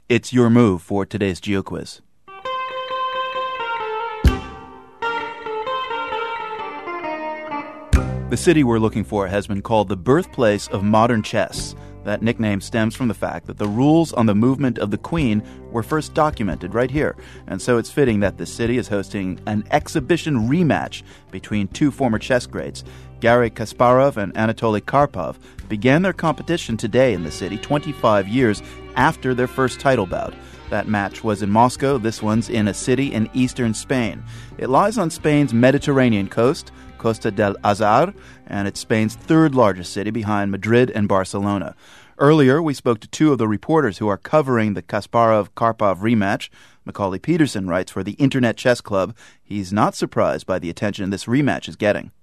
It's your move for today's GeoQuiz. The city we're looking for has been called the birthplace of modern chess. That nickname stems from the fact that the rules on the movement of the queen were first documented right here. And so it's fitting that the city is hosting an exhibition rematch between two former chess greats. Garry Kasparov and Anatoly Karpov began their competition today in the city 25 years after their first title bout. That match was in Moscow. This one's in a city in eastern Spain. It lies on Spain's Mediterranean coast, Costa del Azar, and it's Spain's third largest city behind Madrid and Barcelona. Earlier, we spoke to two of the reporters who are covering the Kasparov-Karpov rematch. Macaulay Peterson writes for the Internet Chess Club. He's not surprised by the attention this rematch is getting.